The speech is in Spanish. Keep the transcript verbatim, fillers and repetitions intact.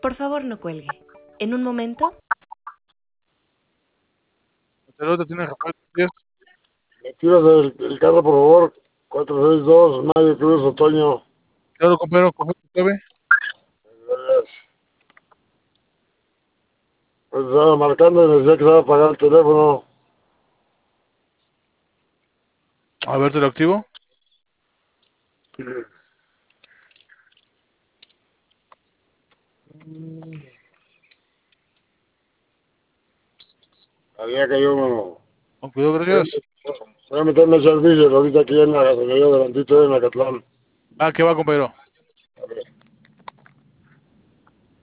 Por favor, no cuelgue. En un momento. Pelota tiene Rafael diez. Activas el, el carro, por favor. cuatro seis dos, Mario Cruz, Otoño. Claro, compañero, coge tu clave. Pues estaba marcando y me decía que se va a apagar el teléfono. A ver, te lo activo. Había que yo. Con cuidado, gracias. Voy a meterme al servicio ahorita aquí en la gasolinera delantito de Macatlán. Ah, ¿qué va, compañero? A ver.